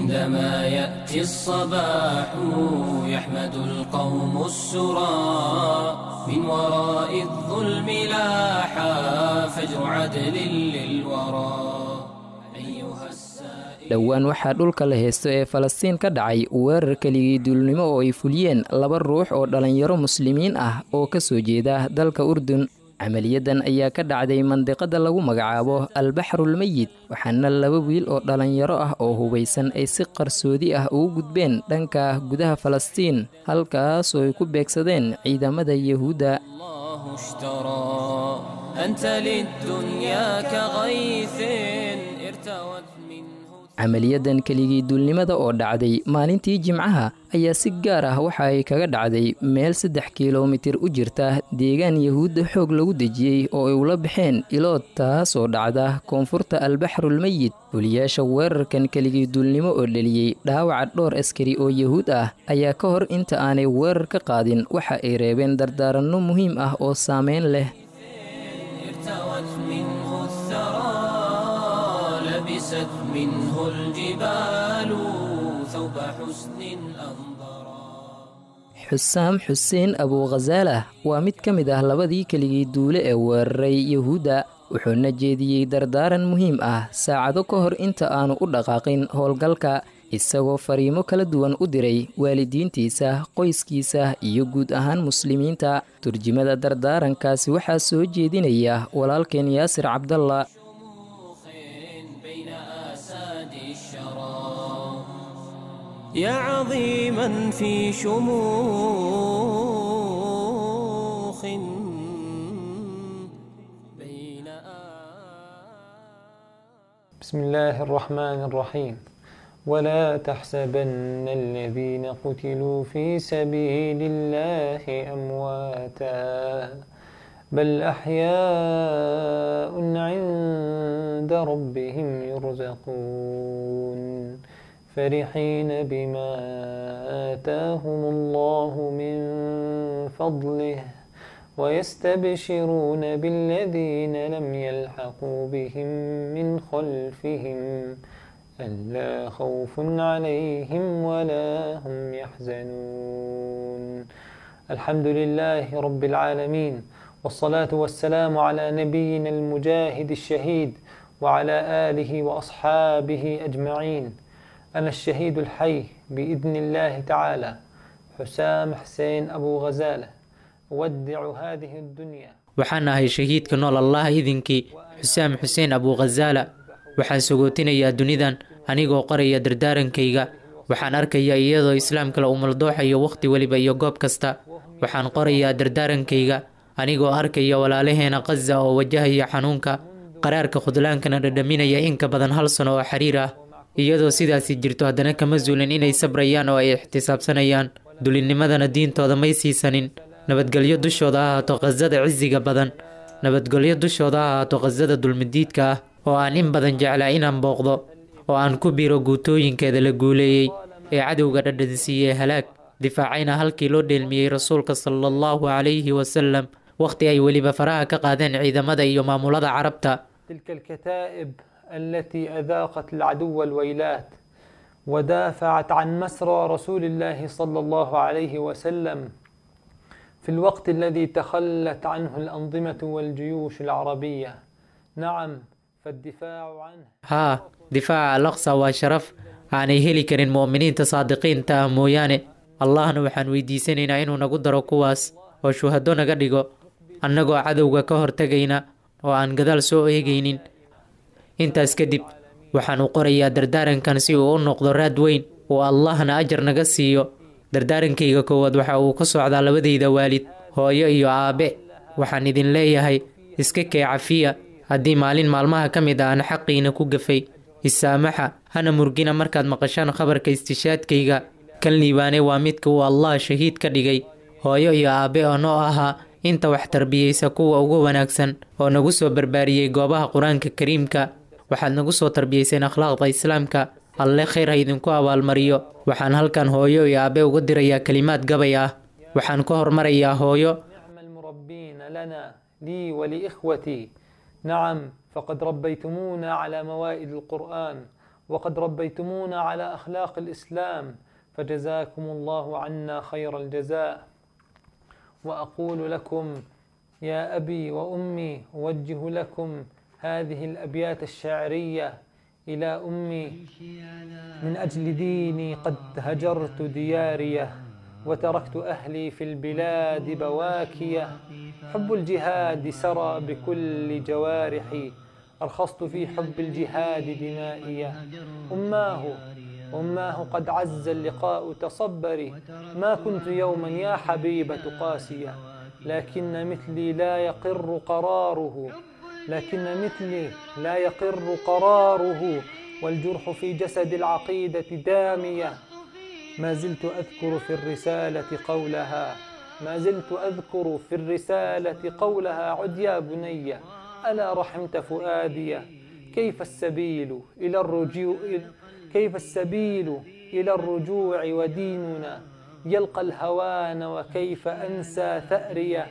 عندما يأتي الصباح يحمد القوم السرى من وراء الظلم لاحا فجر عدل للورى. dhowaan waxaa dhulka la heysto ee Falastiin ka dhacay weerar keligii duulnimo oo ay fuliyeen 2 ruux oo dhalinyaro muslimiin ah oo ka soo jeeda dalka Urdun. camaliyadan ayaa ka dhacday mandiqada lagu magacaabo Al-Bahrul Mayyit, waxaana 2 wiil oo dhalinyaro ah oo hubeysan ay si qarsoodi ah ugu gudbeen dhanka gudaha Falastiin, halkaas oo ay ku beegsadeen ciidamada Yahuuda. camaliyadan keligii duulnimada oo dhacday maalintii Jimcaha ayaa si gaar ah waxa ay kaga dhacday meel 3 kiiloomitir u jirta deegaan Yahuud xoog lagu dejiyay oo ay ula baxeen Ilood, taas oo dhacda koonfurta Al-Bahrul Mayyit. fuliyaasha weerarkan keligii duulnimo oo dhaliyay dhaawaca dhowr askari oo Yahuud ah ayaa ka hor inta aanay weerar ka qaadin waxa ay reebeen dardaaranno muhiim ah oo saameyn leh. منه الجبال ثوب حسن أنظرا. حسام حسين أبو غزالة waa mid ka mid ah 2 keligii duule ee weeraray Yahuuda, wuxuuna jeediyay dardaaran muhiim ah saacado ka hor inta aanu u dhaqaaqin howlgalka, isagoo fariimo kala duwan u diray waalidiintiisa, qoyskiisa iyo guud ahaan muslimiinta. turjumada dardaarankaasi waxaa soo jeedinaya walaalkeen Yaasir Cabdalla. يا عظيما في شموخ بين بسم الله الرحمن الرحيم. ولا تحسبن الذين قتلوا في سبيل الله أمواتا بل أحياء عند ربهم يرزقون فرحين بما آتاهم الله من فضله ويستبشرون بالذين لم يلحقوا بهم من خلفهم ألا خوف عليهم ولا هم يحزنون. الحمد لله رب العالمين، والصلاة والسلام على نبينا المجاهد الشهيد وعلى آله وأصحابه أجمعين. أنا الشهيد الحي بإذن الله تعالى حسام حسين أبو غزالة أودع هذه الدنيا. waxaan ahay shahiidka nool Allah idinkii Xusaam Xuseen Abu Ghazaala. waxaan sugootinayaa dunidan anigoo qoraya dardaarankayga. waxaan arkayaa iyadoo islaamka la umaldooxayo waqti waliba iyo goob kasta. waxaan qorayaa dardaarankayga anigoo arkaya walaalaheena Gaza oo wajahaya xanuunka qaraarka khudlaankana dhadhaminaya in ka badan 1 sano oo xiriir ah. iyadoo sidaasi jirto haddana kama zuulin inay sabrayaan oo ay ixtisaabsanayaan dulinnimadana diintooda may siisanin. nabadgelyo dushooda ha ahaato Gazada ciziga badan, nabadgelyo dushooda ha ahaato Gazada dulmidiidka ah oo aan in badan jeclaa inaan booqdo oo aan ku biiro guutooyinkeeda la guuleeyey ee cadowga dhadhansiiyey halaag, difaacayna halkii loo dheelmiyey rasuulka sallallahu calayhi wasallam waqti ay weliba faraha ka qaadeen ciidamada iyo maamulada carabta. تلك الكتائب التي أذاقت العدو الويلات ودافعت عن مسرى رسول الله صلى الله عليه وسلم في الوقت الذي تخلت عنه الأنظمة والجيوش العربية. نعم، فالدفاع عنه دفاع الأقصى وشرف aanay heli karin mu'miniinta saadiqiinta ah mooyaane. allahna waxaan weydiisanaynaa inuu nagu daro kuwaas oo shuhado naga dhigo, annagoo cadowga ka hortagayna oo aan gadaal soo eegaynin. intaas kadib waxaan u qorayaa dardaarankan si uu u noqdo raad weyn oo allahna ajar naga siiyo. dardaarankayga koowaad waxa uu ka socdaa 2dayda waalid, hooyo iyo aabe. waxaan idin leeyahay iska kee cafiya haddii maalin maalmaha ka mid ah aan xaqiina ku gafay. isaamaxa, hana murgina markaad maqashaan khabarka istishaadkayga. kan liibaane waa midka uu allah shahiid ka dhigay. hooyo iyo aabe oo noo ahaa inta wax tarbiyeysa kuwa ugu wanaagsan oo nagu soo barbaariyey goobaha qur-aanka kariimka. waxaad nagu soo tarbiyeyseen akhlaaqda islaamka. alle khayr ha idinku abaalmariyo. waxaan halkan hooyo iyo aabe uga dirayaa kalimaad gabay ah. waxaan ka hormarayaa hooyo. لي ولإخوتي نعم فقد ربيتمونا على موائد القرآن وقد ربيتمونا على أخلاق الإسلام، فجزاكم الله عنا خير الجزاء. وأقول لكم يا أبي وأمي، أوجه لكم هذه الأبيات الشعرية إلى أمي: من أجل ديني قد هجرت دياريه، وتركت أهلي في البلاد بواكية. حب الجهاد سرى بكل جوارحي، أرخصت في حب الجهاد دمائي. أماه قد عز اللقاء تصبري، ما كنت يوما يا حبيبة قاسية. لكن مثلي لا يقر قراره، والجرح في جسد العقيدة دامية. ما زلت أذكر في الرسالة قولها عد يا بني، ألا رحمت فؤادي. كيف السبيل إلى الرجوع وديننا يلقى الهوان، وكيف أنسى ثأريه.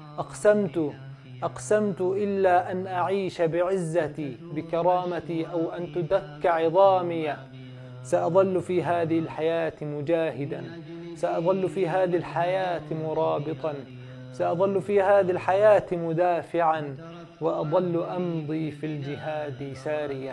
أقسمت إلا أن أعيش بعزتي بكرامتي، أو أن تدك عظامي. سأظل في هذه الحياة مجاهدا، سأظل في هذه الحياة مرابطا، سأظل في هذه الحياة مدافعا، وأظل أمضي في الجهاد ساريا.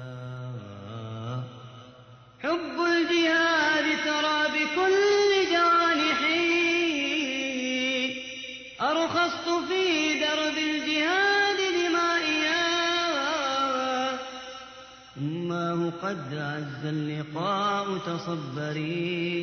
حب الجهاد ترى بكل جوانحي، أرخصت في درب الجهاد دمائيا. أماه قد عز اللقاء تصبري،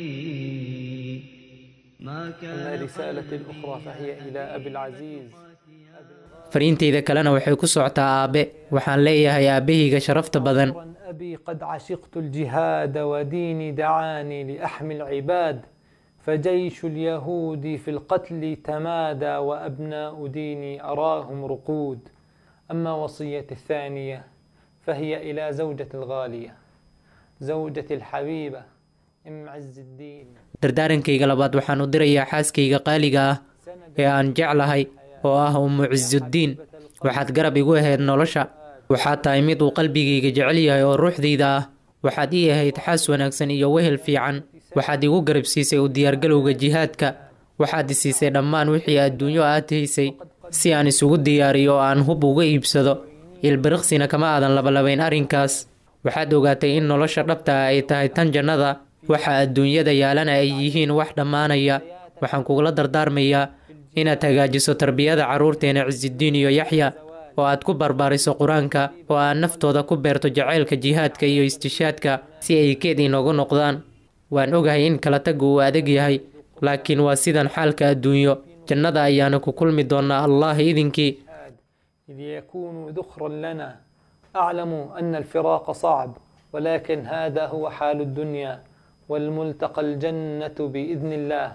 ما كان. الرسالة الأخرى فهي إلى أبي العزيز. fariintayda kalena waxay ku socotaa aabe. waxaan leeyahay aabahayga sharafta badan: أبي قد عشقت الجهاد وديني دعاني لأحمي العباد، فجيش اليهود في القتل تمادى، وأبناء ديني أراهم رقود. أما وصيتي الثانية فهي إلى زوجة الغالية، زوجة الحبيبة أم عز الدين. dardaarankayga labaad waxaan u dirayaa xaaskayga qaaliga ah ee aan jeclahay oo ah Ummu Cizzudiin. waxaad garab igu ahayd nolosha, waxaad tahay mid uu qalbigayga jecel yahay oo ruuxdayda ah. waxaad ii ahayd xaas wanaagsan iyo wehel fiican. waxaad igu garab siisay u diyaargalowga jihaadka. waxaad i siisay dhammaan wixii adduunyo aad haysay si aan isugu diyaariyo oo aan hub uga iibsado. ilbiriqsina kama aadan labalabayn arrinkaas. waxaad ogaatay in nolosha dhabta ah ay tahay tan jannada, waxa adduunyada yaalana ay yihiin wax dhammaanaya. waxaan kugula dardaarmayaa inaad hagaajiso tarbiyada carruurteena Cizzudiin iyo Yaxya, oo aad ku barbaariso qur-aanka, oo aad naftooda ku beerto jacaylka jihaadka iyo istishaadka si ay keed inoogu noqdaan. waan ogahay in kala taggu uu adag yahay, laakiin waa sidan xaalka adduunyo. jannada ayaana ku kulmi doonaa allah idinkii. إذ يكون ذخرا لنا، أعلم أن الفراق صعب، ولكن هذا هو حال الدنيا، والملتقى الجنة بإذن الله.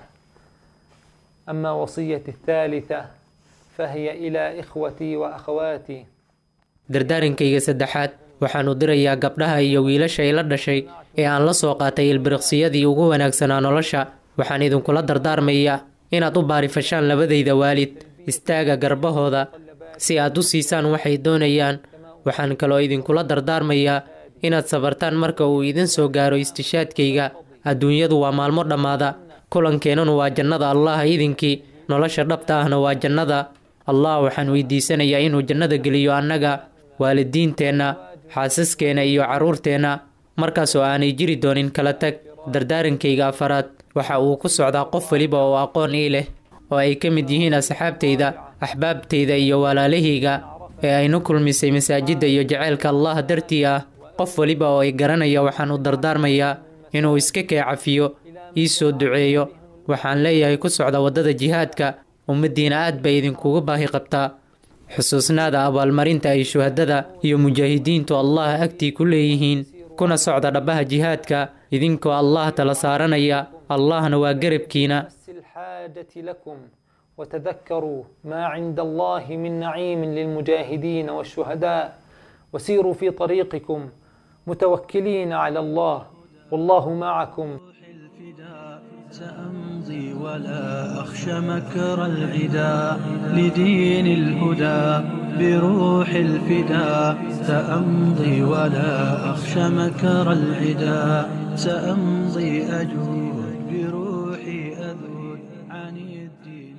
أما وصيتي الثالثة فهي إلى إخوتي وأخواتي. dardaarankayga saddexaad waxaan u dirayaa gabdhaha iyo wiilasha ila dhashay ee aan la soo qaatay ilbiriqsiyadii ugu wanaagsanaa nolosha. waxaan idinkula dardaarmayaa inaad u baarifashaan labadayda waalid, istaaga garbahooda si aad u siisaan waxay doonayaan. waxaan kaloo idinkula dardaarmayaa inaad sabartaan marka uu idin soo gaaro istishaadkayga. adduunyadu waa maalmo dhammaada, kulankeenanu waa jannada allah idinkii. nolosha dhabta ahna waa jannada. allah waxaan weydiisanayaa inuu jannada geliyo annaga, waalidiinteenna, xaasaskeenna iyo carruurteenna, markaasoo aanay jiri doonin kala tag. dardaarankayga afaraad waxa uu ku socdaa qof weliba oo aqoon ii leh, oo ay ka mid yihiin asxaabtayda, axbaabtayda iyo walaalahayga ee aynu kulmisay masaajidda iyo jacaylka allah dartii ah. qof weliba oo ay garanaya waxaan u dardaarmayaa inuu iska kee cafiyo, ii soo duceeyo. waxaan leeyahay ku socda waddada jihaadka, ummaddiina aad bay idinkugu baahi qabtaa. xusuusnaada abaalmarinta ay shuhadada iyo mujaahidiintu allah agtii ku leeyihiin. kuna socda dhabbaha jihaadka idinkoo allah tala saaranaya, allahna waa garabkiina. وتذكروا ما عند الله من نعيم للمجاهدين والشهداء، وسيروا في طريقكم متوكلين على الله، والله معكم. سأمضي ولا أخشى مكر العدا لدين الهدى بروح الفدا سأمضي ولا أخشى مكر العدا سأمضي أجود بروحي أذود عن الدين